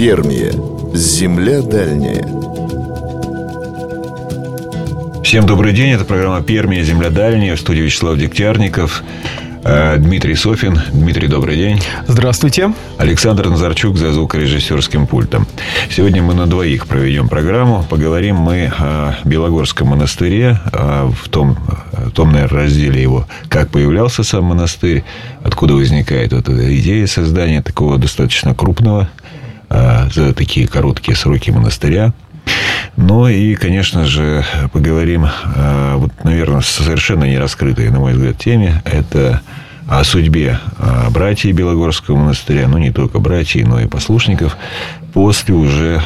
Пермия. Земля дальняя. Всем добрый день. Это программа «Пермия. Земля дальняя». В студии Вячеслав Дегтярников, Дмитрий Софин. Дмитрий, добрый день. Здравствуйте. Александр Назарчук за звукорежиссерским пультом. Сегодня мы на двоих проведем программу. Поговорим мы о Белогорском монастыре, в том, наверное, разделе его, как появлялся сам монастырь, откуда возникает вот эта идея создания такого достаточно крупного за такие короткие сроки монастыря. Ну и, конечно же, поговорим, вот, наверное, совершенно не раскрытой, на мой взгляд, теме. Это о судьбе братьев Белогорского монастыря, ну, не только братьев, но и послушников, после уже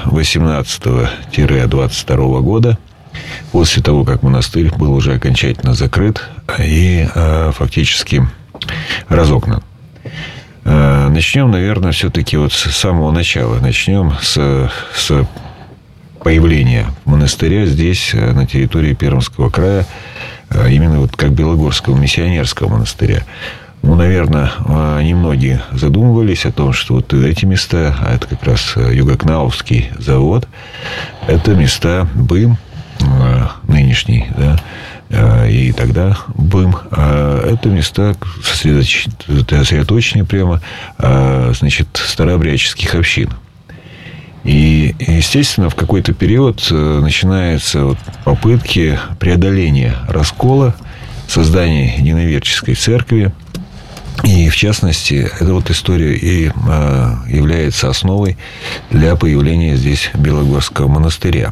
18-22 года, после того, как монастырь был уже окончательно закрыт и фактически разогнан. Начнем, наверное, все-таки вот с самого начала. Начнем с появления монастыря здесь, на территории Пермского края, именно вот как Белогорского миссионерского монастыря. Ну, наверное, немногие задумывались о том, что вот эти места, а это как раз Югокнаусский завод, это места БЫМ, нынешний, да, и тогда БЫМ, это места сосредоточения прямо, значит, старообрядческих общин. И, естественно, в какой-то период начинаются вот попытки преодоления раскола, создания единоверческой церкви. И, в частности, эта вот история и является основой для появления здесь Белогорского монастыря.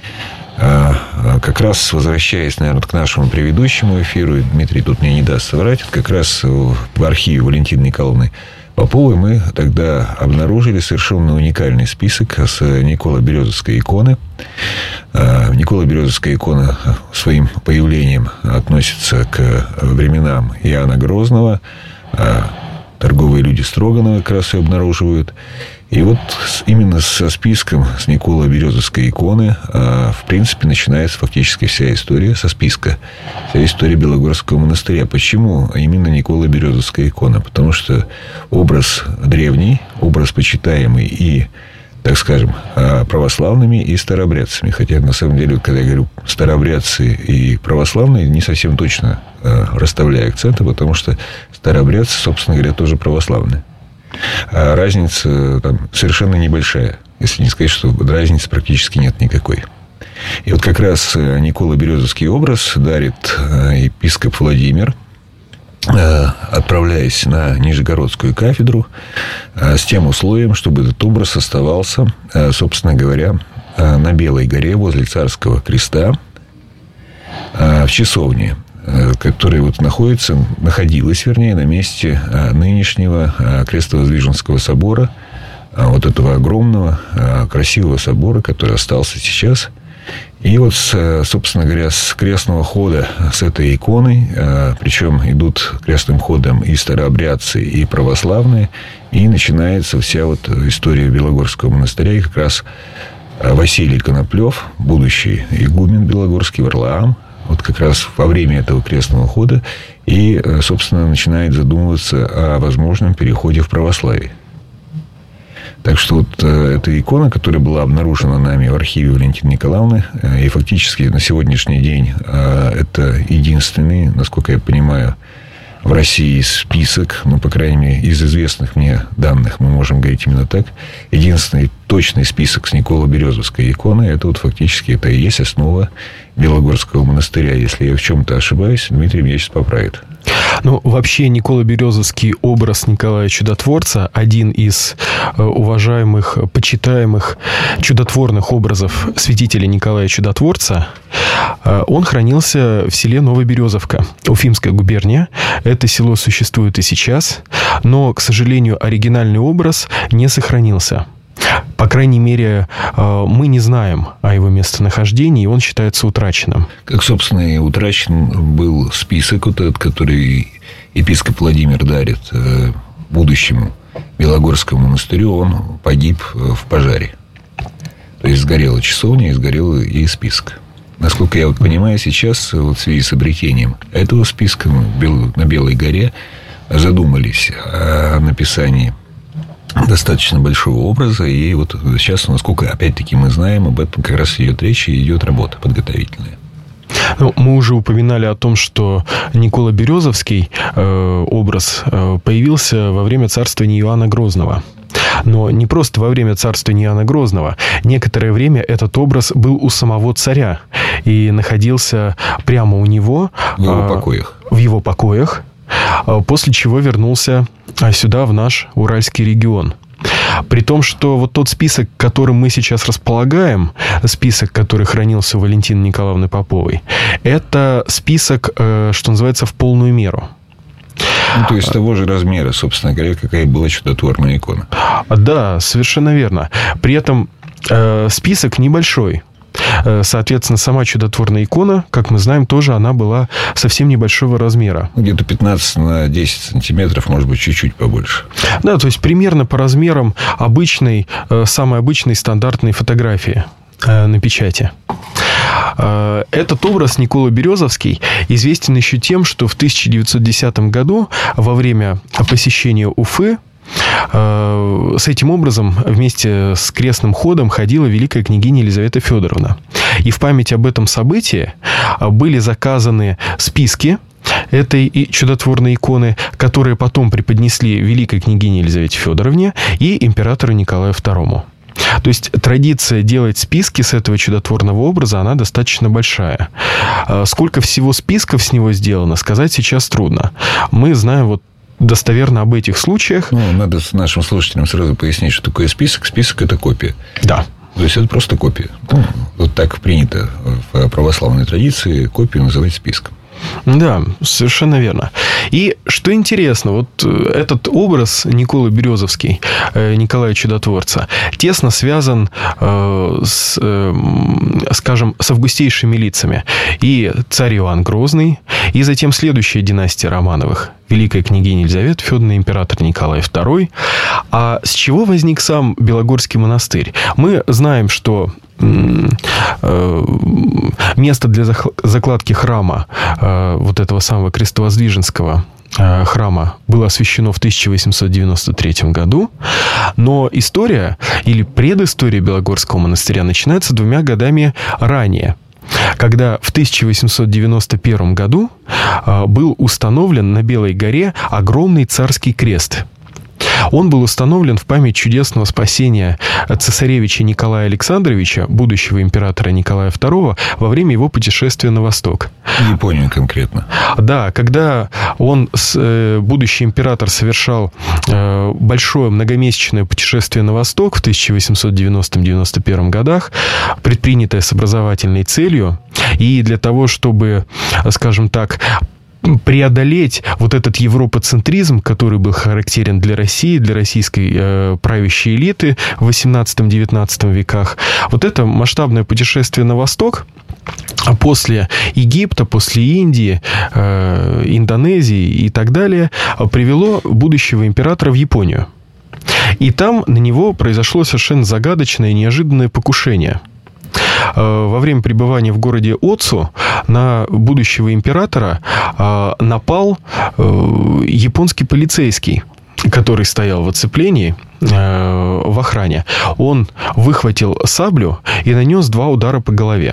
Как раз возвращаясь, наверное, к нашему предыдущему эфиру, Дмитрий тут мне не даст соврать, как раз в архиве Валентины Николаевны Поповой мы тогда обнаружили совершенно уникальный список с Николо-Березовской иконы. Николо-Березовская икона своим появлением относится к временам Иоанна Грозного. Торговые люди Строганова как раз ее обнаруживают. И вот именно со списком, с Николо-Березовской иконы, в принципе, начинается фактически вся история со списка. Вся история Белогорского монастыря. Почему именно Николо-Березовская икона? Потому что образ древний, образ почитаемый и, так скажем, православными и старообрядцами. Хотя, на самом деле, когда я говорю старообрядцы и православные, не совсем точно расставляю акценты, потому что старообрядцы, собственно говоря, тоже православные. А разница там совершенно небольшая. Если не сказать, что разницы практически нет никакой. И вот как раз Николо-Березовский образ дарит епископ Владимир, отправляясь на Нижегородскую кафедру, с тем условием, чтобы этот образ оставался, собственно говоря, на Белой горе возле Царского креста, в часовне, которая вот находилась, на месте нынешнего Крестовоздвиженского собора, вот этого огромного, красивого собора, который остался сейчас. И вот, собственно говоря, с крестного хода, с этой иконой, причем идут крестным ходом и старообрядцы, и православные, и начинается вся вот история Белогорского монастыря, и как раз Василий Коноплев, будущий игумен Белогорский, Варлаам, вот как раз во время этого крестного хода и, собственно, начинает задумываться о возможном переходе в православие. Так что вот эта икона, которая была обнаружена нами в архиве Валентины Николаевны, и фактически на сегодняшний день это единственный, насколько я понимаю, в России список, ну, по крайней мере, из известных мне данных, мы можем говорить именно так, единственный точный список с Николо-Березовской иконой, это вот фактически это и есть основа Белогорского монастыря. Если я в чем-то ошибаюсь, Дмитрий меня сейчас поправит. Ну, вообще, Николо-Березовский образ Николая Чудотворца, один из уважаемых, почитаемых чудотворных образов святителя Николая Чудотворца, он хранился в селе Новоберезовка, Уфимская губерния. Это село существует и сейчас, но, к сожалению, оригинальный образ не сохранился. По крайней мере, мы не знаем о его местонахождении, и он считается утраченным. Как, собственно, и утрачен был список, вот этот, который епископ Владимир дарит будущему Белогорскому монастырю, он погиб в пожаре. То есть сгорела часовня и сгорел и список. Насколько я вот понимаю, сейчас вот в связи с обретением этого списка на Белой горе задумались о написании достаточно большого образа. И вот сейчас, насколько, опять-таки, мы знаем, об этом как раз идет речь, и идет работа подготовительная. Ну, мы уже упоминали о том, что Никола Березовский образ появился во время царствования Иоанна Грозного. Но не просто во время царствования Иоанна Грозного. Некоторое время этот образ был у самого царя и находился прямо у него. В его покоях. В его покоях, после чего вернулся сюда, в наш Уральский регион. При том, что вот тот список, которым мы сейчас располагаем, список, который хранился у Валентины Николаевны Поповой, это список, что называется, в полную меру. Ну, то есть того же размера, собственно говоря, какая была чудотворная икона. Да, совершенно верно. При этом список небольшой. Соответственно, сама чудотворная икона, как мы знаем, тоже она была совсем небольшого размера. Где-то 15 на 10 сантиметров, может быть, чуть-чуть побольше. Да, то есть примерно по размерам обычной, самой обычной стандартной фотографии на печати. Этот образ Никола Березовский известен еще тем, что в 1910 году во время посещения Уфы с этим образом вместе с крестным ходом ходила великая княгиня Елизавета Федоровна. И в память об этом событии были заказаны списки этой чудотворной иконы, которые потом преподнесли великой княгине Елизавете Федоровне и императору Николаю II. То есть традиция делать списки с этого чудотворного образа, она достаточно большая. Сколько всего списков с него сделано, сказать сейчас трудно. Мы знаем вот достоверно об этих случаях. Ну, надо нашим слушателям сразу пояснить, что такое список. Список – это копия. Да. То есть это просто копия. Ну, вот так принято в православной традиции копию называть списком. Да, совершенно верно. И что интересно, вот этот образ Николы Березовский, Николая Чудотворца, тесно связан с, скажем, с августейшими лицами. И царь Иоанн Грозный, и затем следующая династия Романовых, великая княгиня Елизавета Федоровна, император Николай II. А с чего возник сам Белогорский монастырь? Мы знаем, что место для закладки храма, вот этого самого крестовоздвиженского храма, было освящено в 1893 году. Но история или предыстория Белогорского монастыря начинается 2 годами ранее, когда в 1891 году был установлен на Белой горе огромный царский крест. Он был установлен в память чудесного спасения цесаревича Николая Александровича, будущего императора Николая II, во время его путешествия на восток. В Японию конкретно. Да, когда будущий император совершал большое многомесячное путешествие на восток в 1890-91 годах, предпринятое с образовательной целью, и для того, чтобы, скажем так, преодолеть вот этот европоцентризм, который был характерен для России, для российской правящей элиты в 18-19 веках. Вот это масштабное путешествие на восток после Египта, после Индии, Индонезии и так далее привело будущего императора в Японию. И там на него произошло совершенно загадочное и неожиданное покушение. Во время пребывания в городе Оцу на будущего императора напал японский полицейский, который стоял в оцеплении в охране. Он выхватил саблю и нанес 2 удара по голове.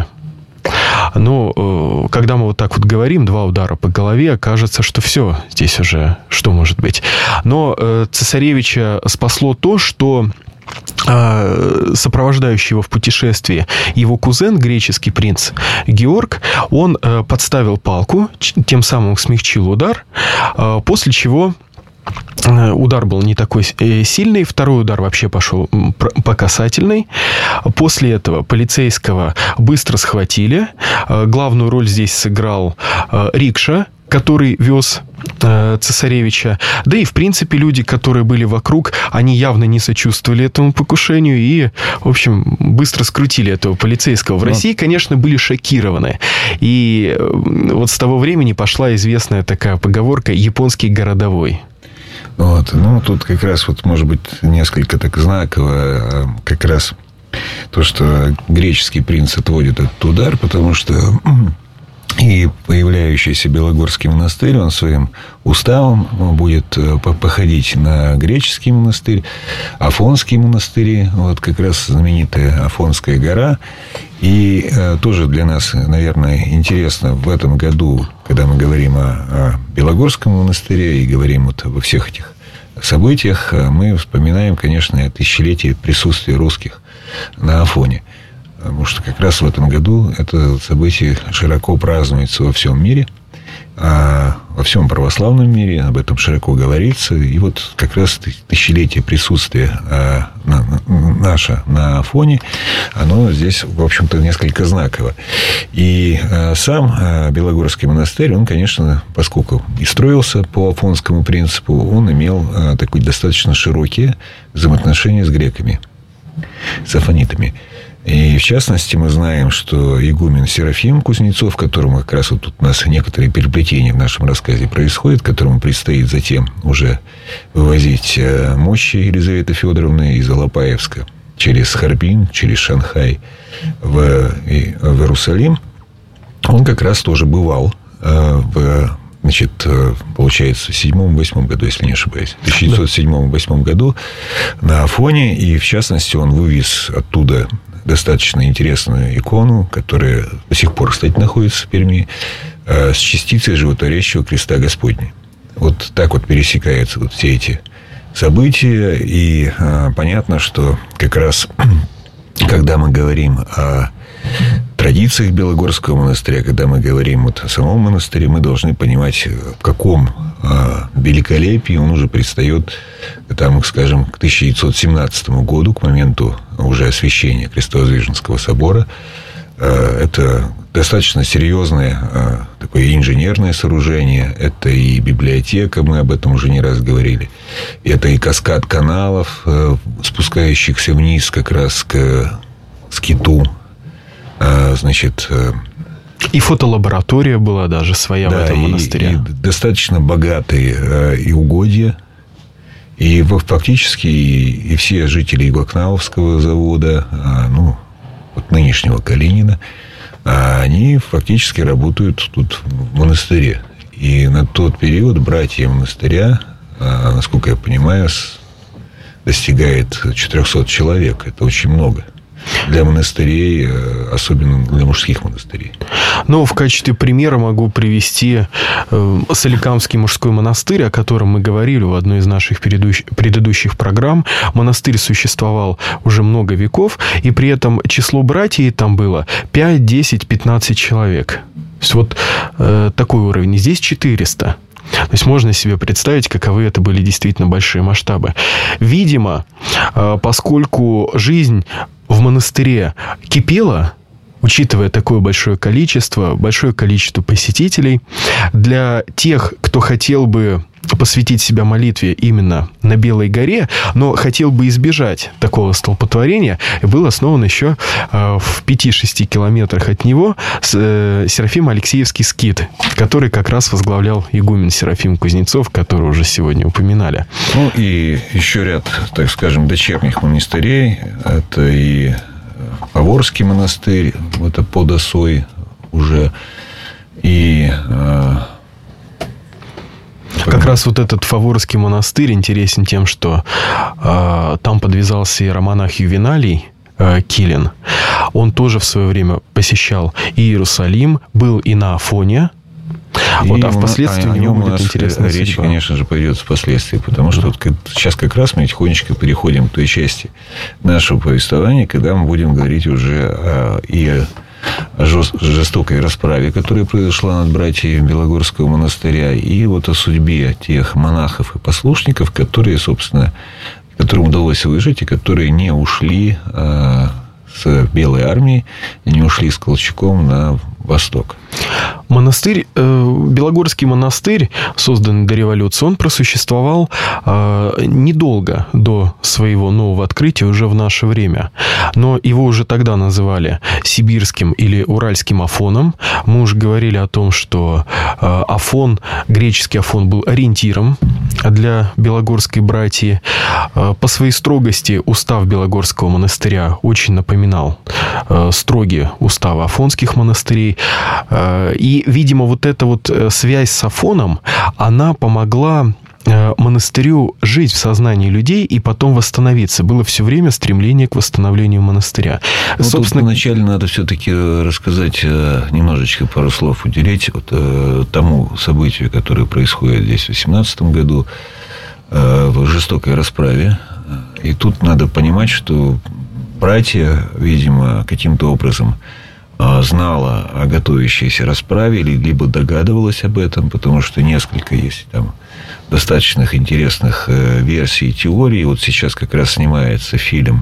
Но когда мы вот так вот говорим, 2 удара по голове, кажется, что все, здесь уже что может быть. Но цесаревича спасло то, что сопровождающий его в путешествии его кузен, греческий принц Георг, он подставил палку, тем самым смягчил удар, после чего удар был не такой сильный, второй удар вообще пошел по касательной. После этого полицейского быстро схватили. Главную роль здесь сыграл рикша, который вез цесаревича. Да и, в принципе, люди, которые были вокруг, они явно не сочувствовали этому покушению и, в общем, быстро скрутили этого полицейского. В России, конечно, были шокированы. И вот с того времени пошла известная такая поговорка «японский городовой». Вот. Ну, тут как раз, вот, может быть, несколько так знаково, как раз то, что греческий принц отводит этот удар, потому что И появляющийся Белогорский монастырь, он своим уставом будет походить на греческий монастырь, Афонские монастыри, вот как раз знаменитая Афонская гора. И тоже для нас, наверное, интересно в этом году, когда мы говорим о Белогорском монастыре и говорим вот обо всех этих событиях, мы вспоминаем, конечно, тысячелетие присутствия русских на Афоне. Потому что как раз в этом году это событие широко празднуется во всем мире, во всем православном мире, об этом широко говорится. И вот как раз тысячелетие присутствия наше на Афоне, оно здесь, в общем-то, несколько знаково. И сам Белогорский монастырь, он, конечно, поскольку и строился по афонскому принципу, он имел такие достаточно широкие взаимоотношения с греками, с афонитами. И, в частности, мы знаем, что игумен Серафим Кузнецов, которому как раз вот тут у нас некоторые переплетения в нашем рассказе происходят, которому предстоит затем уже вывозить мощи Елизаветы Федоровны из Алапаевска через Харбин, через Шанхай в Иерусалим, он как раз тоже бывал значит, получается, в 7-8 году, если не ошибаюсь, в 1907-8 году на Афоне, и, в частности, он вывез оттуда достаточно интересную икону, которая до сих пор, кстати, находится в Перми, с частицей животворящего креста Господня. Вот так вот пересекаются вот все эти события, и понятно, что как раз, когда мы говорим о традициях Белогорского монастыря, когда мы говорим вот о самом монастыре, мы должны понимать, в каком великолепии он уже предстает, там, скажем, к 1917 году, к моменту уже освящения Крестовоздвиженского собора. Это достаточно серьезное такое инженерное сооружение. Это и библиотека, мы об этом уже не раз говорили. Это и каскад каналов, спускающихся вниз как раз к скиту. Значит... И фотолаборатория была даже своя, да, в этом монастыре. И достаточно богатые и угодья. И фактически и все жители Ивакнауовского завода, ну, вот нынешнего Калинина, они фактически работают тут в монастыре. И на тот период братья монастыря, насколько я понимаю, достигает 400 человек. Это очень много. Для монастырей, особенно для мужских монастырей. Ну, в качестве примера могу привести Соликамский мужской монастырь, о котором мы говорили в одной из наших предыдущих программ. Монастырь существовал уже много веков, и при этом число братьев там было 5, 10, 15 человек. То есть, вот такой уровень. И здесь 400. То есть, можно себе представить, каковы это были действительно большие масштабы. Видимо, поскольку жизнь в монастыре кипела, учитывая такое большое количество посетителей, для тех, кто хотел бы посвятить себя молитве именно на Белой горе, но хотел бы избежать такого столпотворения, был основан еще в 5-6 километрах от него Серафимо-Алексеевский скит, который как раз возглавлял игумен Серафим Кузнецов, который уже сегодня упоминали. Ну, и еще ряд, так скажем, дочерних монастырей. Это и Фаворский монастырь, это под Осой уже, и... Как раз вот этот Фаворский монастырь интересен тем, что там подвязался иеромонах Ювеналий Килин. Он тоже в свое время посещал и Иерусалим, был и на Афоне. Вот, а впоследствии у него будет интересная речь, судьба. Конечно же, пойдет впоследствии, потому что вот сейчас как раз мы тихонечко переходим к той части нашего повествования, когда мы будем говорить уже о жестокой расправе, которая произошла над братьями Белогорского монастыря, и вот о судьбе тех монахов и послушников, которые, собственно, которым удалось выжить, и которые не ушли с Белой армией, не ушли с Колчаком на восток. Монастырь, Белогорский монастырь, созданный до революции, он просуществовал недолго до своего нового открытия уже в наше время. Но его уже тогда называли сибирским или уральским Афоном. Мы уже говорили о том, что Афон, греческий Афон, был ориентиром для Белогорской братьи. По своей строгости устав Белогорского монастыря очень напоминал строгие уставы афонских монастырей. И И, видимо, вот эта вот связь с Афоном, она помогла монастырю жить в сознании людей и потом восстановиться. Было все время стремление к восстановлению монастыря. Ну, собственно, вначале надо все-таки рассказать, немножечко пару слов уделить тому событию, которое происходит здесь в 2018 году, в жестокой расправе. И тут надо понимать, что братья, видимо, каким-то образом знала о готовящейся расправе, либо догадывалась об этом, потому что несколько есть там достаточно интересных версий и теорий. Вот сейчас как раз снимается фильм,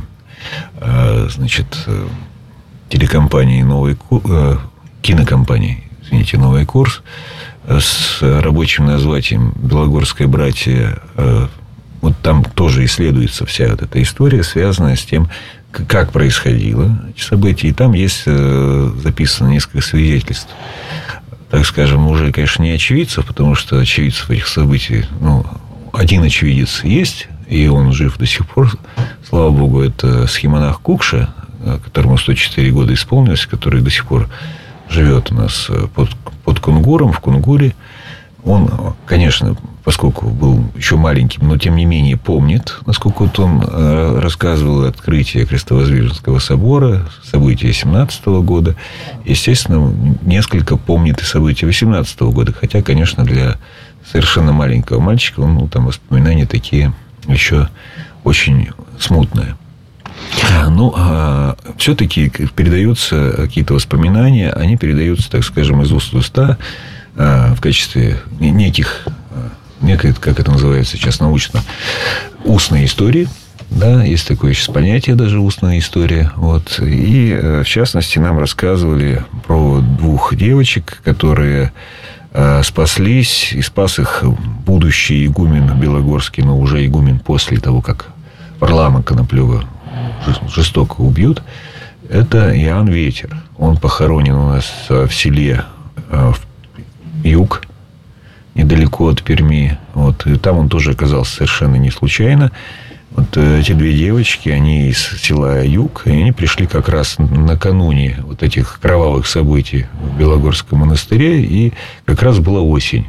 телекомпании кинокомпании, извините, «Новый курс» с рабочим названием «Белогорское братье». Вот там тоже исследуется вся вот эта история, связанная с тем, как происходило эти события. И там есть записано несколько свидетельств, так скажем, уже, конечно, не очевидцев, потому что очевидцев этих событий, один очевидец есть, и он жив до сих пор, слава богу, это схимонах Кукша, которому 104 года исполнилось, который до сих пор живет у нас под Кунгуром, в Кунгуре. Он, конечно, поскольку был еще маленьким, но тем не менее помнит, насколько вот он рассказывал открытие Крестовоздвиженского собора, события 17 года. Естественно, несколько помнит и события 18 года. Хотя, конечно, для совершенно маленького мальчика там воспоминания такие еще очень смутные. Все-таки передаются какие-то воспоминания, они передаются, так скажем, из уст в уста в качестве некой, как это называется сейчас научно, устной истории. Да, есть такое сейчас понятие даже устная история. Вот. И, в частности, нам рассказывали про 2 девочек, которые спаслись, и спас их будущий игумен Белогорский, но уже игумен после того, как Варлаама Коноплева жестоко убьют. Это Иоанн Ветер. Он похоронен у нас в селе Юг, недалеко от Перми. Вот. И там он тоже оказался совершенно не случайно. Вот эти 2 девочки, они из села Юг, и они пришли как раз накануне вот этих кровавых событий в Белогорском монастыре, и как раз была осень.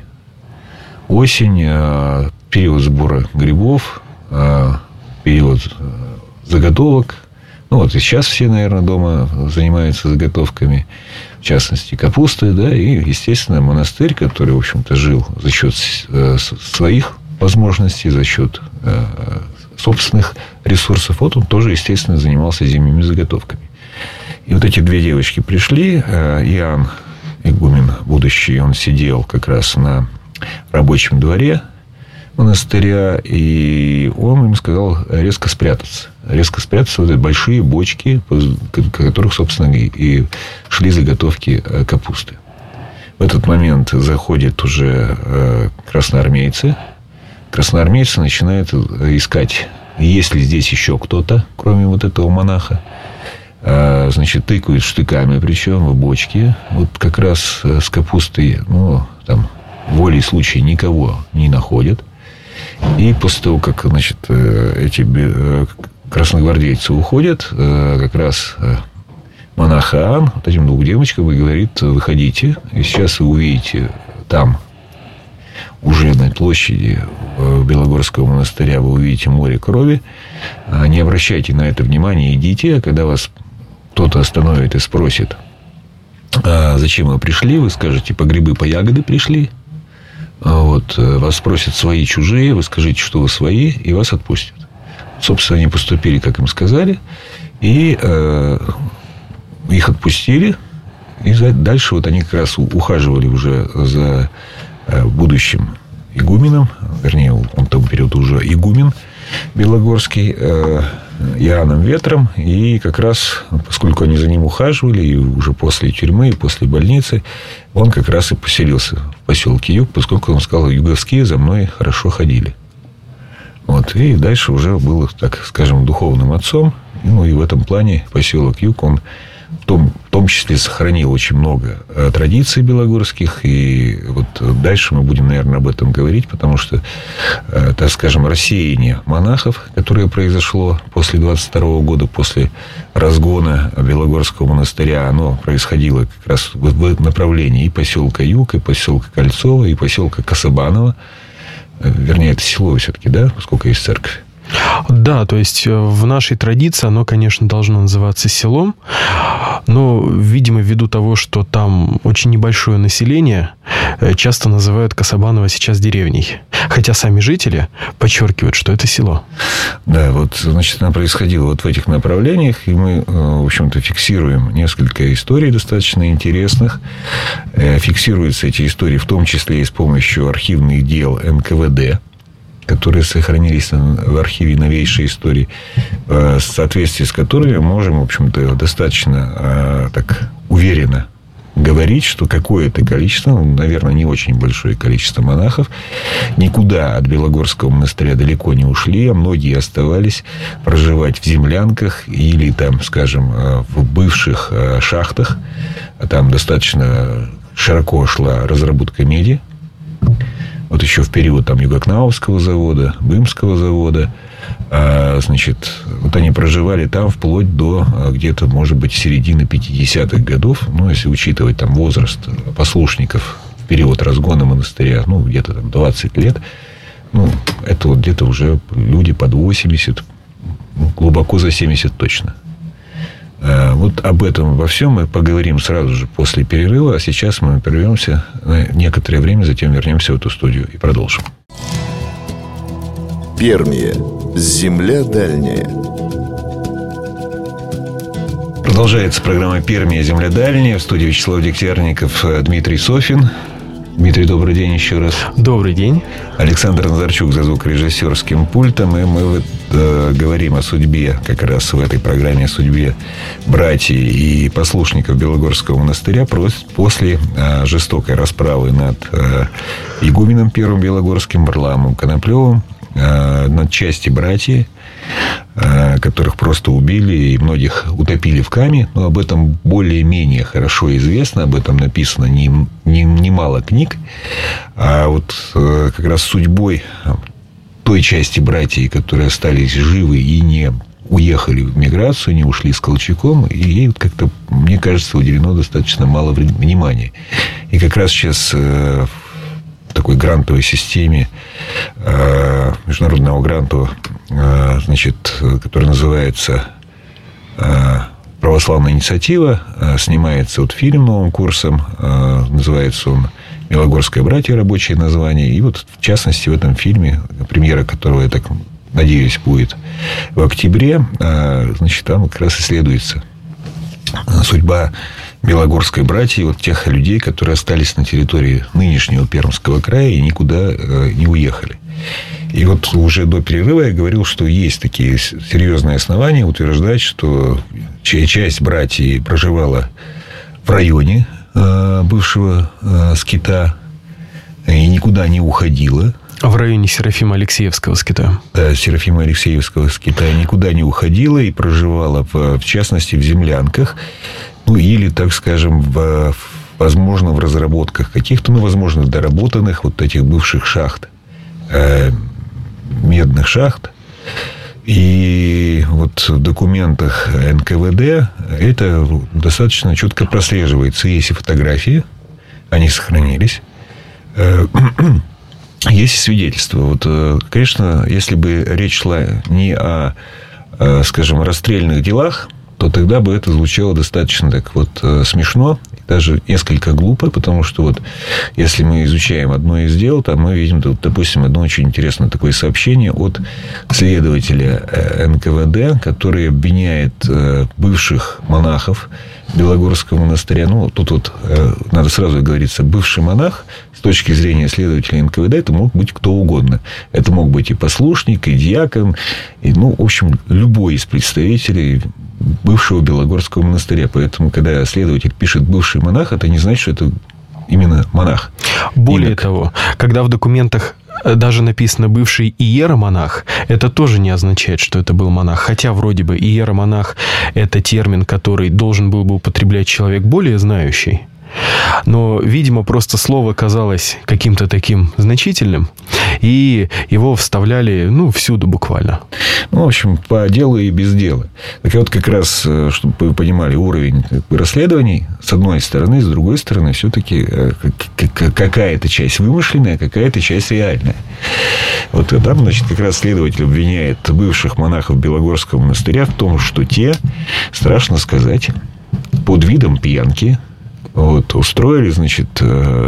Осень, период сбора грибов, период заготовок. И сейчас все, наверное, дома занимаются заготовками, в частности, капусты, да, и, естественно, монастырь, который, в общем-то, жил за счет своих возможностей, за счет собственных ресурсов, вот он тоже, естественно, занимался зимними заготовками. И вот эти 2 девочки пришли, Иоанн, игумен будущий, он сидел как раз на рабочем дворе монастыря, и он им сказал резко спрятаться. Резко спрятаться в эти большие бочки, в которых, собственно, и шли заготовки капусты. В этот момент заходят уже красноармейцы. Красноармейцы начинают искать, есть ли здесь еще кто-то, кроме вот этого монаха. Тыкают штыками, причем в бочке. Вот как раз с капустой, там, волей случая никого не находят. И после того, как, эти красногвардейцы уходят, как раз монах Иоанн вот этим 2 девочкам и говорит: выходите, и сейчас вы увидите там, уже на площади Белогорского монастыря, вы увидите море крови. Не обращайте на это внимания, идите. А когда вас кто-то остановит и спросит, зачем вы пришли, вы скажете: по грибы, по ягоды пришли. Вот. Вас спросят: свои, чужие, вы скажите, что вы свои, и вас отпустят. Собственно, они поступили, как им сказали, и их отпустили. И дальше вот они как раз ухаживали уже за будущим игуменом, вернее, он в том период уже игумен Белогорский, Иоанном Ветром. И как раз, поскольку они за ним ухаживали, и уже после тюрьмы, и после больницы, он как раз и поселился в поселке Юг, поскольку он сказал: юговские за мной хорошо ходили. Вот. И дальше уже был, так скажем, духовным отцом. И в этом плане поселок Юг, он в том числе сохранил очень много традиций белогорских. И вот дальше мы будем, наверное, об этом говорить, потому что, так скажем, рассеяние монахов, которое произошло после 22 года, после разгона Белогорского монастыря, оно происходило как раз в направлении и поселка Юг, и поселка Кольцово, и поселка Касабаново. Вернее, это село все-таки, да, поскольку есть церковь. Да, то есть в нашей традиции оно, конечно, должно называться селом, но, видимо, ввиду того, что там очень небольшое население, часто называют Касабаново сейчас деревней. Хотя сами жители подчеркивают, что это село. Да, вот, значит, оно происходило вот в этих направлениях, и мы, в общем-то, фиксируем несколько историй достаточно интересных. Фиксируются эти истории в том числе и с помощью архивных дел НКВД, которые сохранились в архиве новейшей истории, в соответствии с которыми можем, в общем-то, достаточно так уверенно говорить, что какое-то количество, наверное, не очень большое количество монахов никуда от Белогорского монастыря далеко не ушли, а многие оставались проживать в землянках или, там, скажем, в бывших шахтах. Там достаточно широко шла разработка меди. Вот еще в период там Югокнаусского завода, Бымского завода. Значит, вот они проживали там вплоть до где-то, может быть, середины 50-х годов. Ну, если учитывать там возраст послушников в период разгона монастыря, ну, где-то там 20 лет. Ну, это вот где-то уже люди под 80, глубоко за 70 точно. Вот об этом во всем мы поговорим сразу же после перерыва. А сейчас мы прервемся на некоторое время, затем вернемся в эту студию и продолжим. Пермия. Земля дальняя. Продолжается программа «Пермия. Земля дальняя». В студии Вячеслав Дегтярников, Дмитрий Софин. Дмитрий, добрый день еще раз. Добрый день. Александр Назарчук за звукорежиссерским пультом. И мы говорим о судьбе, как раз в этой программе, о судьбе братьев и послушников Белогорского монастыря после жестокой расправы над игуменом первым Белогорским Варламом Коноплевым, над части братьев, которых просто убили и многих утопили в Каме. Но об этом более-менее хорошо известно. Об этом написано немало книг. А вот как раз судьбой той части братьев, которые остались живы и не уехали в миграцию, не ушли с Колчаком, и ей вот как-то, мне кажется, уделено достаточно мало внимания. И как раз сейчас в такой грантовой системе международного гранта, значит, который называется «Православная инициатива», снимается вот фильм новым курсом, называется он «Белогорское братье», рабочее название. И вот, в частности, в этом фильме, премьера которого, я так надеюсь, будет в октябре, значит, там как раз исследуется судьба Белогорской братьи, вот тех людей, которые остались на территории нынешнего Пермского края и никуда не уехали. И вот уже до перерыва я говорил, что есть такие серьезные основания утверждать, что часть братьев проживала в районе бывшего скита и никуда не уходила. В районе Серафима-Алексеевского скита. Да, Серафима-Алексеевского скита никуда не уходила и проживала, в частности, в землянках. Ну, или, так скажем, возможно, в разработках каких-то, ну, возможно, доработанных вот этих бывших шахт, медных шахт. И вот в документах НКВД это достаточно четко прослеживается. Есть и фотографии, они сохранились. Есть и свидетельства. Вот, конечно, если бы речь шла не о, скажем, расстрельных делах, то тогда бы это звучало достаточно так вот смешно, даже несколько глупо, потому что вот если мы изучаем одно из дел, там мы видим, допустим, одно очень интересное такое сообщение от следователя НКВД, который обвиняет бывших монахов Белогорского монастыря. Ну, тут вот надо сразу говориться, бывший монах с точки зрения следователя НКВД это мог быть кто угодно. Это мог быть и послушник, и диакон, и, ну, в общем, любой из представителей бывшего Белогорского монастыря. Поэтому, когда следователь пишет «бывший монах», это не значит, что это именно монах. Более того, когда в документах даже написано «бывший иеромонах», это тоже не означает, что это был монах. Хотя вроде бы иеромонах – это термин, который должен был бы употреблять человек более знающий. Но, видимо, просто слово казалось каким-то таким значительным, и его вставляли, всюду буквально. В общем, по делу и без дела. Так вот, как раз, чтобы вы понимали уровень расследований, с одной стороны, с другой стороны, все-таки какая-то часть вымышленная, какая-то часть реальная. Вот там, значит, как раз следователь обвиняет бывших монахов Белогорского монастыря в том, что те, страшно сказать, под видом пьянки устроили, значит,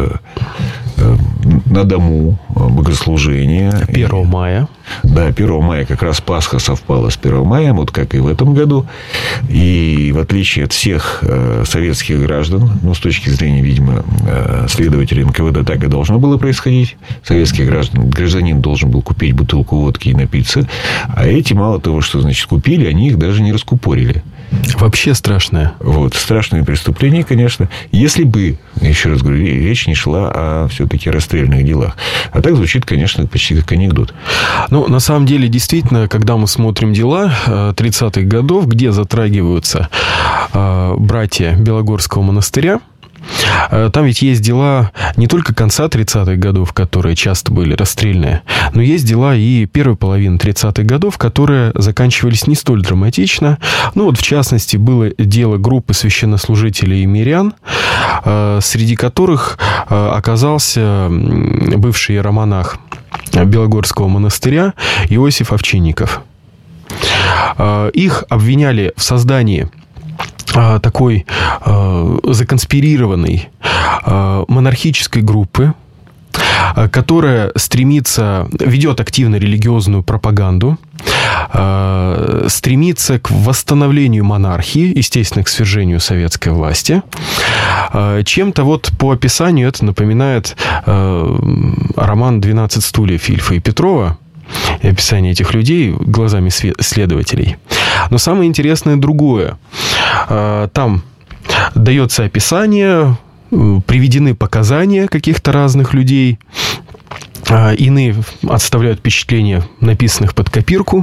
на дому богослужение. 1 мая. Да, 1 мая как раз Пасха совпала с 1 мая, вот как и в этом году. И в отличие от всех советских граждан, с точки зрения, видимо, следователей НКВД, так и должно было происходить. Советский гражданин должен был купить бутылку водки и напиться. А эти, мало того, что, значит, купили, они их даже не раскупорили. Вообще страшное. Страшное преступление, конечно. Если бы, еще раз говорю, речь не шла о все-таки расстрельных делах. А так звучит, конечно, почти как анекдот. На самом деле, действительно, когда мы смотрим дела 30-х годов, где затрагиваются братья Белогорского монастыря, там ведь есть дела не только конца 30-х годов, которые часто были расстрельные, но есть дела и первой половины 30-х годов, которые заканчивались не столь драматично. В частности, было дело группы священнослужителей и мирян, среди которых оказался бывший иеромонах Белогорского монастыря Иосиф Овчинников. Их обвиняли в создании такой законспирированной монархической группы, которая ведет активно религиозную пропаганду, стремится к восстановлению монархии, естественно, к свержению советской власти. Чем-то по описанию это напоминает роман «12 стульев» Ильфа и Петрова, и описание этих людей глазами следователей. Но самое интересное другое. Там дается описание, приведены показания каких-то разных людей. Иные отставляют впечатления, написанных под копирку,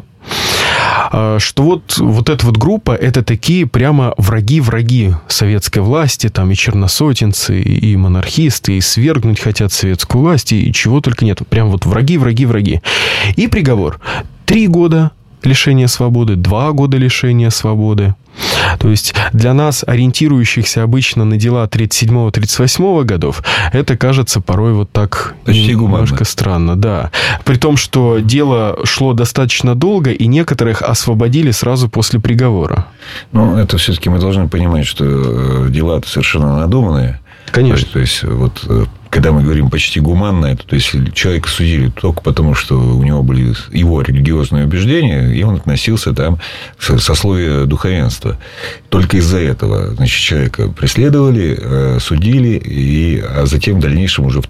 что эта группа – это такие прямо враги советской власти, там и черносотенцы, и монархисты, и свергнуть хотят советскую власть, и чего только нет. Прям враги. И приговор – 3 года лишения свободы, 2 года лишения свободы. То есть для нас, ориентирующихся обычно на дела 37-38 годов, это кажется порой так почти немножко странно. Да. При том, что дело шло достаточно долго, и некоторых освободили сразу после приговора. Это все-таки мы должны понимать, что дела-то совершенно надуманные. Конечно. То есть, когда мы говорим почти гуманно, то есть человека судили только потому, что у него были его религиозные убеждения, и он относился там к сословию духовенства. Только из-за этого, значит, человека преследовали, судили, а затем в дальнейшем уже в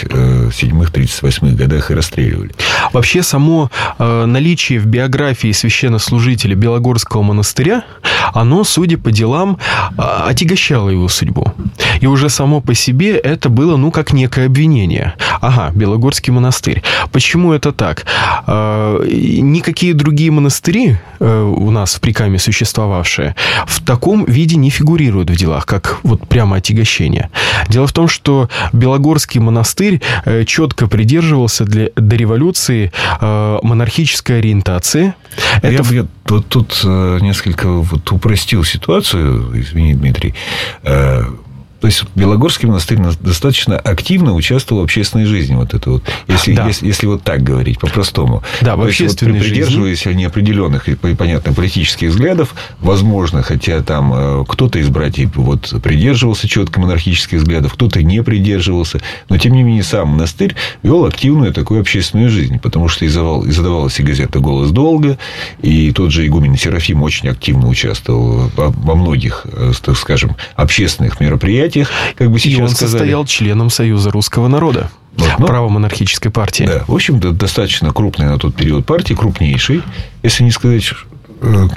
37-38 годах и расстреливали. Вообще, само наличие в биографии священнослужителя Белогорского монастыря, оно, судя по делам, отягощало его судьбу. И уже само по себе это было, как некое обвинение. Ага, Белогорский монастырь. Почему это так? Никакие другие монастыри у нас в Прикамье существовавшие в таком виде не фигурируют в делах, как прямо отягощение. Дело в том, что Белогорский монастырь четко придерживался до революции монархической ориентации. Я тут несколько упростил ситуацию, извини, Дмитрий. То есть Белогорский монастырь достаточно активно участвовал в общественной жизни. Если так говорить, по-простому. Да, в общественной жизни. Придерживаясь неопределенных и, понятно, политических взглядов, возможно, хотя там кто-то из братьев придерживался четко монархических взглядов, кто-то не придерживался, но, тем не менее, сам монастырь вел активную такую общественную жизнь, потому что издавалась и газета «Голос долга», и тот же игумен Серафим очень активно участвовал во многих, так скажем, общественных мероприятиях. Как бы сейчас и он сказали. Состоял членом Союза русского народа. Правомонархической партии. Да, в общем-то, достаточно крупная на тот период партии, крупнейшей, если не сказать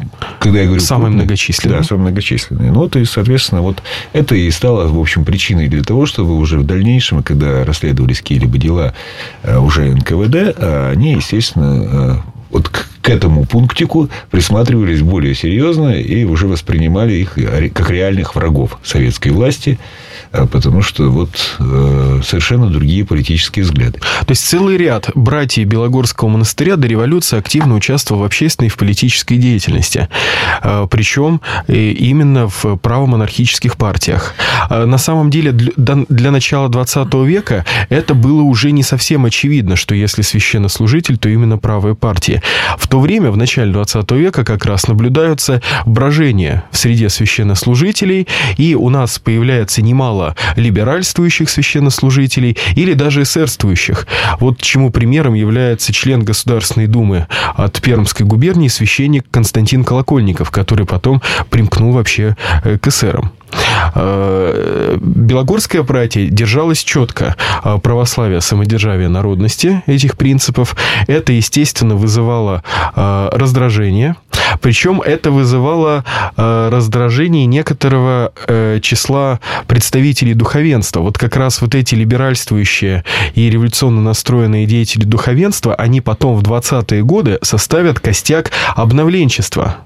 когда я говорю самый многочисленный. Да, самый многочисленный. Ну, вот, и, соответственно, вот это и стало, в общем, причиной для того, чтобы уже в дальнейшем, когда расследовались какие-либо дела уже НКВД, они, естественно, вот к этому пунктику присматривались более серьезно и уже воспринимали их как реальных врагов советской власти, потому что вот совершенно другие политические взгляды. То есть целый ряд братьев Белогорского монастыря до революции активно участвовал в общественной и в политической деятельности. Причем именно в правомонархических партиях. На самом деле для начала 20 века это было уже не совсем очевидно, что если священнослужитель, то именно правые партии. В то время, в начале 20 века, как раз наблюдаются брожения в среде священнослужителей, и у нас появляется немало либеральствующих священнослужителей или даже эсерствующих. Вот чему примером является член Государственной Думы от Пермской губернии священник Константин Колокольников, который потом примкнул вообще к эсерам. Белогорское братье держалось четко православия, самодержавия, народности, этих принципов. Это, естественно, вызывало раздражение. Причем это вызывало раздражение некоторого числа представителей духовенства. Вот как раз вот эти либеральствующие и революционно настроенные деятели духовенства, они потом в 20-е годы составят костяк обновленчества.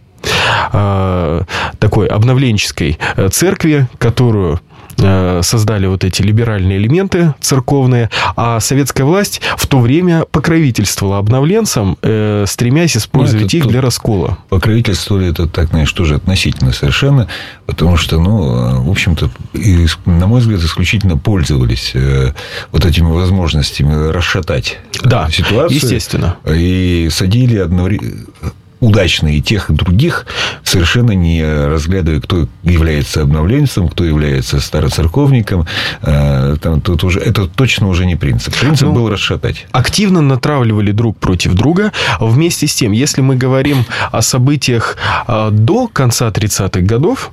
Такой обновленческой церкви, которую создали вот эти либеральные элементы церковные, а советская власть в то время покровительствовала обновленцам, стремясь использовать их для раскола. Покровительство это, так, знаешь, тоже относительно совершенно, потому что, в общем-то, на мой взгляд, исключительно пользовались вот этими возможностями расшатать ситуацию. Естественно. И садили удачно и тех, и других, совершенно не разглядывая, кто является обновленцем, кто является староцерковником. Это точно уже не принцип. Принцип был расшатать. Активно натравливали друг против друга. Вместе с тем, если мы говорим о событиях до конца 30-х годов,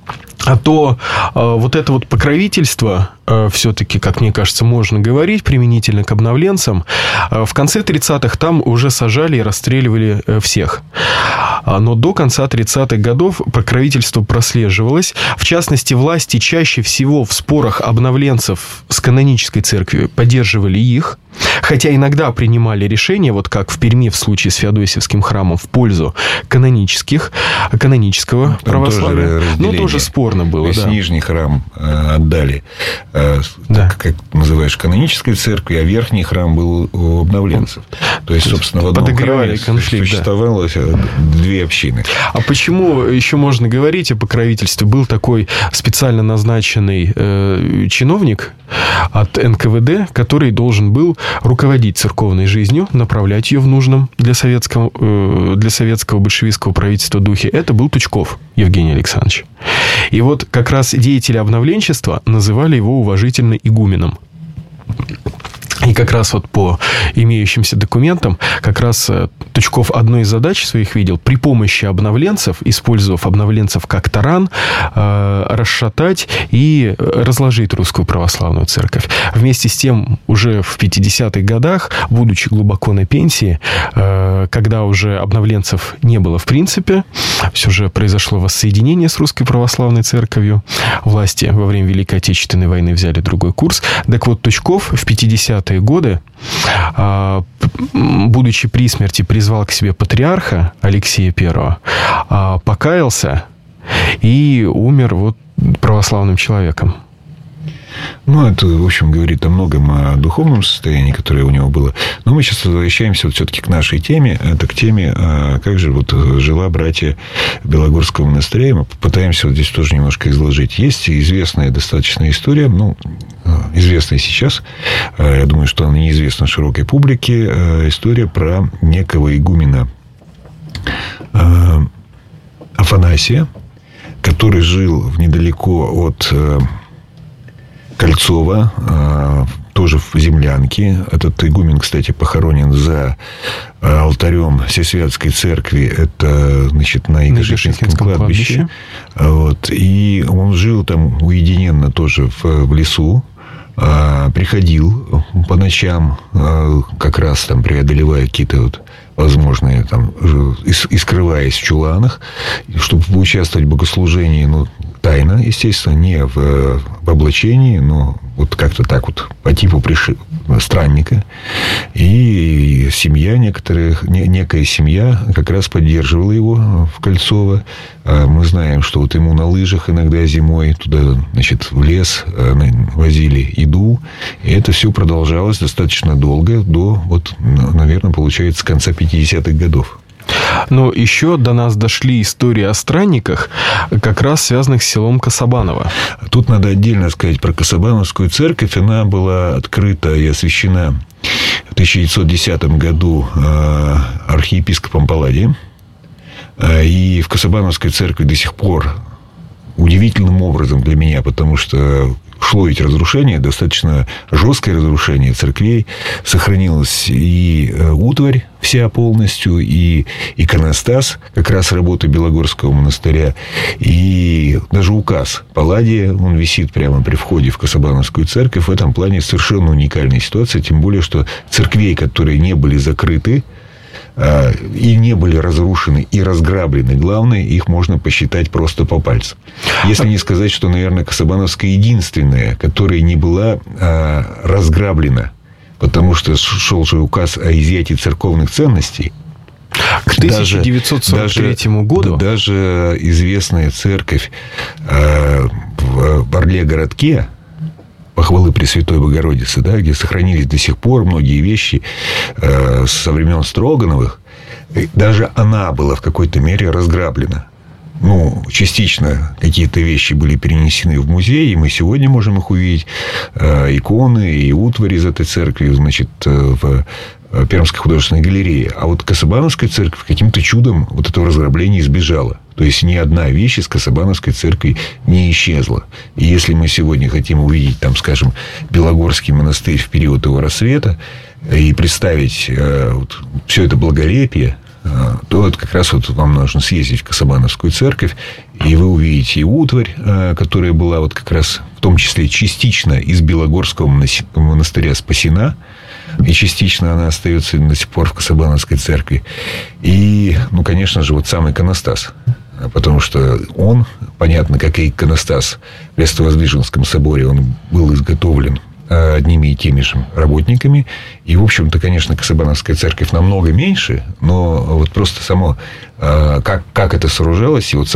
то вот это вот покровительство, все-таки, как мне кажется, можно говорить применительно к обновленцам, в конце 30-х там уже сажали и расстреливали всех. Но до конца 30-х годов покровительство прослеживалось. В частности, власти чаще всего в спорах обновленцев с канонической церковью поддерживали их, хотя иногда принимали решения, вот как в Перми в случае с Феодосиевским храмом, в пользу канонического православия. Но тоже спорно было. То есть нижний храм отдали, как называешь, канонической церкви, а верхний храм был у обновленцев. То есть, собственно, в одном храме существовало две общины. А почему еще можно говорить о покровительстве? Был такой специально назначенный чиновник от НКВД, который должен был руководить церковной жизнью, направлять ее в нужном для советского большевистского правительства духе. Это был Тучков Евгений Александрович. И вот как раз деятели обновленчества называли его уважительно игуменом. И как раз вот по имеющимся документам, как раз Тучков одной из задач своих видел при помощи обновленцев, использовав обновленцев как таран, расшатать и разложить русскую православную церковь. Вместе с тем, уже в 50-х годах, будучи глубоко на пенсии, когда уже обновленцев не было в принципе, все же произошло воссоединение с русской православной церковью, власти во время Великой Отечественной войны взяли другой курс. Так вот, Тучков в 50-е годы, будучи при смерти, призвал к себе патриарха Алексея I, покаялся и умер вот православным человеком. Это, в общем, говорит о многом, о духовном состоянии, которое у него было. Но мы сейчас возвращаемся все-таки к нашей теме. Это к теме, как же жила братья Белогорского монастыря. Мы попытаемся здесь тоже немножко изложить. Есть известная достаточно история, известная сейчас, я думаю, что она неизвестна широкой публике, история про некого игумена Афанасия, который жил недалеко от Кольцова, тоже в землянке. Этот игумен, кстати, похоронен за алтарем Всесвятской церкви. Это, значит, на Игошихинском кладбище. И он жил там уединенно тоже в лесу. Приходил по ночам, как раз там преодолевая какие-то возможные, там, и скрываясь в чуланах, чтобы поучаствовать в богослужении, ну, тайно, естественно, не в облачении, но вот как-то так вот по типу странника. И семья некая семья как раз поддерживала его в Кольцово. Мы знаем, что вот ему на лыжах иногда зимой туда, значит, в лес возили еду. И это все продолжалось достаточно долго, до, вот, наверное, получается, конца 50-х годов. Но еще до нас дошли истории о странниках, как раз связанных с селом Касабаново. Тут надо отдельно сказать про Касабановскую церковь. Она была открыта и освящена в 1910 году архиепископом Палладием. И в Касабановской церкви до сих пор удивительным образом для меня, потому что шло ведь разрушение, достаточно жесткое разрушение церквей. Сохранилась и утварь вся полностью, и иконостас, как раз работы Белогорского монастыря, и даже указ Палладия, он висит прямо при входе в Касабановскую церковь. В этом плане совершенно уникальная ситуация, тем более, что церквей, которые не были закрыты, и не были разрушены и разграблены. Главное, их можно посчитать просто по пальцам. Если не сказать, что, наверное, Касабановская единственная, которая не была разграблена, потому что шел же указ о изъятии церковных ценностей. К 1943 году? Даже известная церковь в Орле-городке, Похвалы Пресвятой Богородицы, да, где сохранились до сих пор многие вещи со времен Строгановых, даже она была в какой-то мере разграблена. Ну, частично какие-то вещи были перенесены в музей, и мы сегодня можем их увидеть. Иконы и утварь из этой церкви, значит, в Пермской художественной галерее. А вот Касабановская церковь каким-то чудом вот этого разграбления избежала. То есть ни одна вещь из Касабановской церкви не исчезла. И если мы сегодня хотим увидеть, там, скажем, Белогорский монастырь в период его рассвета и представить вот все это благолепие, то вот как раз вот вам нужно съездить в Касабановскую церковь, и вы увидите и утварь, которая была вот как раз в том числе частично из Белогорского монастыря спасена, и частично она остается до сих пор в Касабановской церкви. И, ну, конечно же, вот сам иконостас. Потому что он, понятно, как и иконостас в Престовоздвиженском соборе, он был изготовлен одними и теми же работниками. И, в общем-то, конечно, Касабановская церковь намного меньше, но вот просто само, как это сооружалось, и вот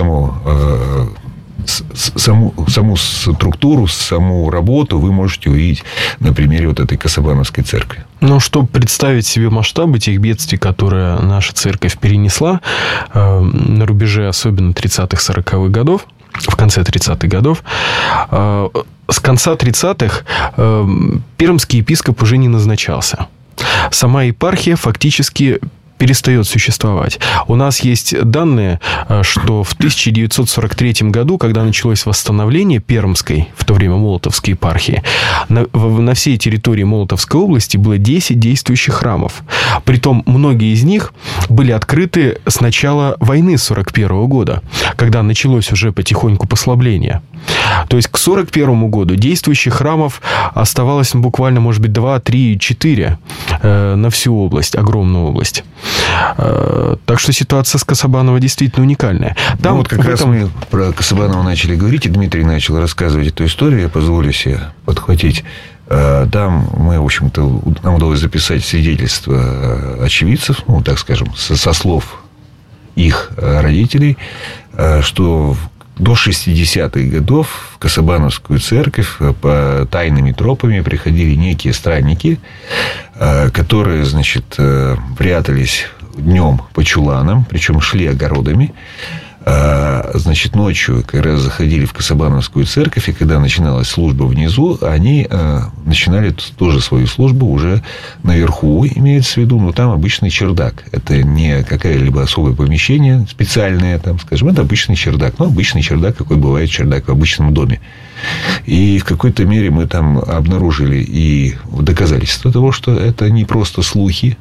саму структуру, саму работу вы можете увидеть на примере вот этой Касабановской церкви. Но чтобы представить себе масштабы тех бедствий, которые наша церковь перенесла на рубеже особенно 30-40-х годов, в конце 30-х годов, с конца 30-х пермский епископ уже не назначался. Сама епархия фактически перестает существовать. У нас есть данные, что в 1943 году, когда началось восстановление Пермской, в то время Молотовской епархии, на всей территории Молотовской области было 10 действующих храмов. Притом многие из них были открыты с начала войны 1941 года, когда началось уже потихоньку послабление. То есть к 1941 году действующих храмов оставалось буквально, может быть, 2, 3, 4 на всю область, огромную область. Так что ситуация с Касабаново действительно уникальная. Там вот как раз мы про Касабаново начали говорить, и Дмитрий начал рассказывать эту историю, я позволю себе подхватить. Там мы, в общем-то, нам удалось записать свидетельства очевидцев, ну, так скажем, со слов их родителей, что до 60-х годов в Касабановскую церковь по тайными тропами приходили некие странники, которые, значит, прятались днем по чуланам, причем шли огородами. Значит, ночью как раз заходили в Касабановскую церковь, и когда начиналась служба внизу, они начинали тоже свою службу уже наверху, имеется в виду, но там обычный чердак. Это не какое-либо особое помещение специальное, там, скажем, это обычный чердак. Ну, обычный чердак, какой бывает чердак в обычном доме. И в какой-то мере мы там обнаружили и доказательства того, что это не просто слухи,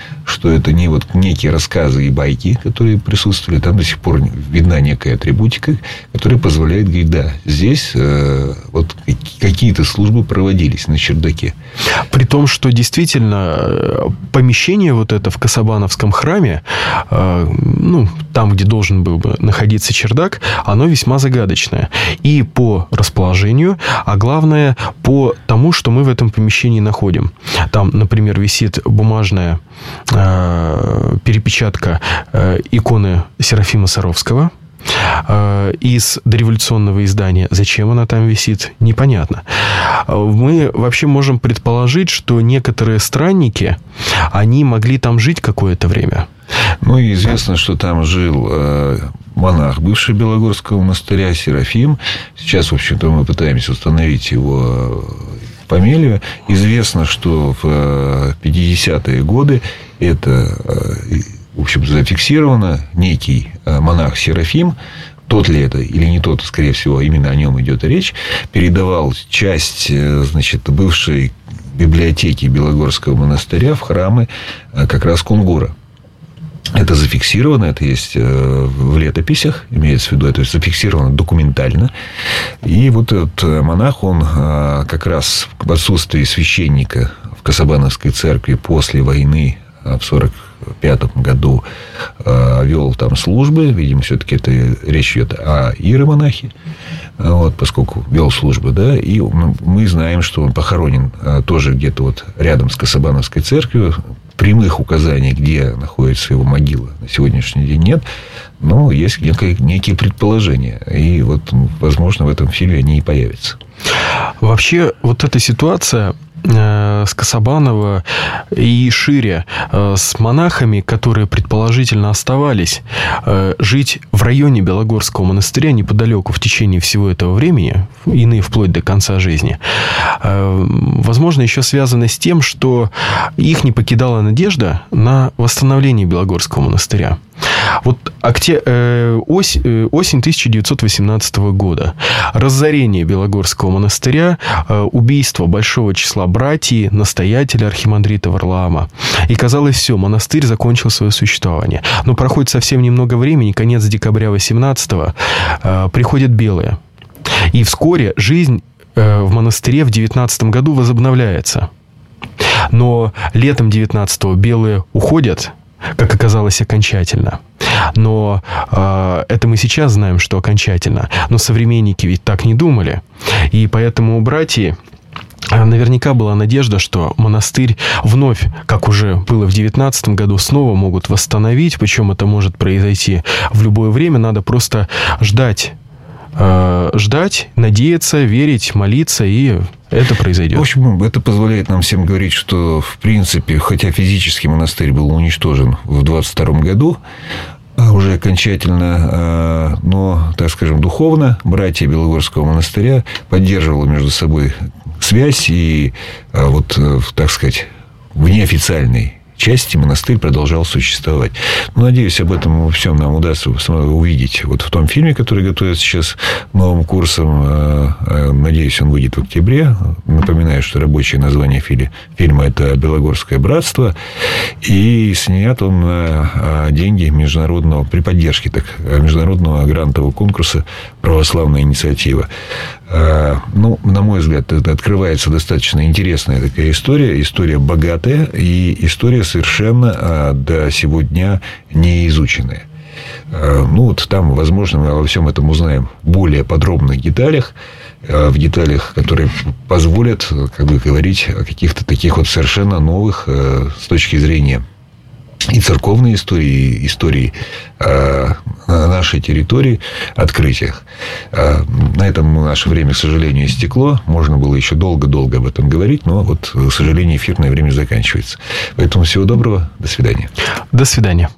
что это не вот некие рассказы и байки, которые присутствовали. Там до сих пор видна некая атрибутика, которая позволяет говорить, да, здесь вот какие-то службы проводились на чердаке. При том, что действительно помещение вот это в Касабановском храме, там, где должен был бы находиться чердак, оно весьма загадочное. И по расположению, а главное, по тому, что мы в этом помещении находим. Там, например, висит бумажная перепечатка иконы Серафима Саровского из дореволюционного издания. Зачем она там висит, непонятно. Мы вообще можем предположить, что некоторые странники, они могли там жить какое-то время. Ну, и известно, что там жил монах бывший Белогорского монастыря Серафим. Сейчас, в общем-то, мы пытаемся установить его фамилию. Известно, что в 50-е годы это, в общем, зафиксировано. Некий монах Серафим, тот ли это или не тот, скорее всего, именно о нем идет речь, передавал часть, бывшей библиотеки Белогорского монастыря в храмы как раз Кунгура. Это зафиксировано, это есть в летописях, имеется в виду, это зафиксировано документально. И вот этот монах, он как раз в отсутствии священника в Касабановской церкви после войны в 1945 году вел там службы. Видимо, все-таки это речь идет о иеромонахе, поскольку вел службы, да. И мы знаем, что он похоронен тоже где-то вот рядом с Касабановской церковью. Прямых указаний, где находится его могила, на сегодняшний день нет. Но есть некие предположения. И вот, возможно, в этом фильме они и появятся. Вообще, вот эта ситуация с Касабаново и шире с монахами, которые предположительно оставались жить в районе Белогорского монастыря неподалеку в течение всего этого времени, иные вплоть до конца жизни, возможно, еще связано с тем, что их не покидала надежда на восстановление Белогорского монастыря. Вот осень 1918 года. Разорение Белогорского монастыря, убийство большого числа братьев, настоятеля архимандрита Варлаама. И казалось, все, монастырь закончил свое существование. Но проходит совсем немного времени, конец декабря 18-го, приходят белые. И вскоре жизнь в монастыре в 19 году возобновляется. Но летом 19-го белые уходят, как оказалось, окончательно. Но это мы сейчас знаем, что окончательно. Но современники ведь так не думали. И поэтому у братьев наверняка была надежда, что монастырь вновь, как уже было в 19 году, снова могут восстановить. Причем это может произойти в любое время. Надо просто ждать, надеяться, верить, молиться, и это произойдет. В общем, это позволяет нам всем говорить, что, в принципе, хотя физически монастырь был уничтожен в 22 году, уже окончательно, но, так скажем, духовно братья Белогорского монастыря поддерживали между собой связь, и так сказать, в неофициальной части монастырь продолжал существовать. Надеюсь, об этом всем нам удастся увидеть вот в том фильме, который готовится сейчас новым курсом. Надеюсь, он выйдет в октябре. Напоминаю, что рабочее название фильма – это «Белогорское братство». И снят он на деньги при поддержке международного грантового конкурса «Православная инициатива». На мой взгляд, это открывается достаточно интересная такая история богатая и история совершенно до сего дня не изученная. Там, возможно, мы обо всем этом узнаем в более подробных деталях, которые позволят, говорить о каких-то таких вот совершенно новых с точки зрения и церковной истории на нашей территории открытиях. На этом наше время, к сожалению, истекло. Можно было еще долго-долго об этом говорить, но к сожалению, эфирное время заканчивается. Поэтому всего доброго. До свидания. До свидания.